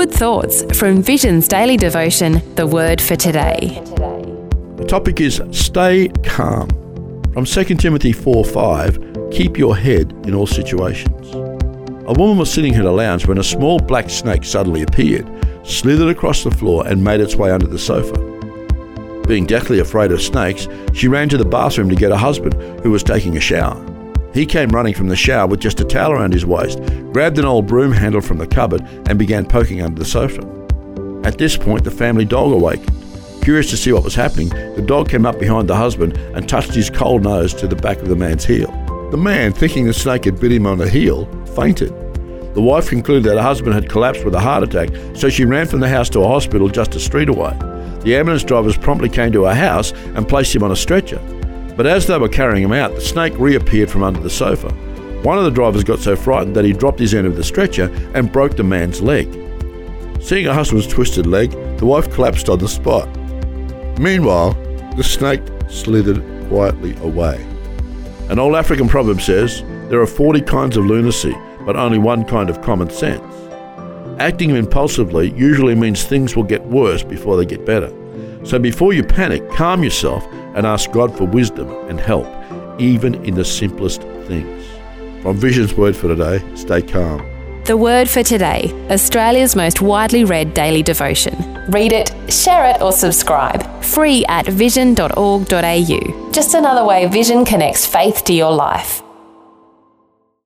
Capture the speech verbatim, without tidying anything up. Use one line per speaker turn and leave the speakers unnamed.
good thoughts from Vision's daily devotion, The Word for Today.
The topic is stay calm. From Second Timothy four five, keep your head in all situations. A woman was sitting at a lounge when a small black snake suddenly appeared, slithered across the floor and made its way under the sofa. Being deathly afraid of snakes, she ran to the bathroom to get her husband, who was taking a shower. He came running from the shower with just a towel around his waist, grabbed an old broom handle from the cupboard and began poking under the sofa. At this point, the family dog awakened. Curious to see what was happening, the dog came up behind the husband and touched his cold nose to the back of the man's heel. The man, thinking the snake had bit him on the heel, fainted. The wife concluded that her husband had collapsed with a heart attack, so she ran from the house to a hospital just a street away. The ambulance drivers promptly came to her house and placed him on a stretcher. But as they were carrying him out, the snake reappeared from under the sofa. One of the drivers got so frightened that he dropped his end of the stretcher and broke the man's leg. Seeing her husband's twisted leg, the wife collapsed on the spot. Meanwhile, the snake slithered quietly away. An old African proverb says, there are forty kinds of lunacy, but only one kind of common sense. Acting impulsively usually means things will get worse before they get better. So before you panic, calm yourself and ask God for wisdom and help, even in the simplest things. From Vision's Word for Today, stay calm.
The Word for Today, Australia's most widely read daily devotion. Read it, share it or subscribe. Free at vision dot org dot a u. Just another way Vision connects faith to your life.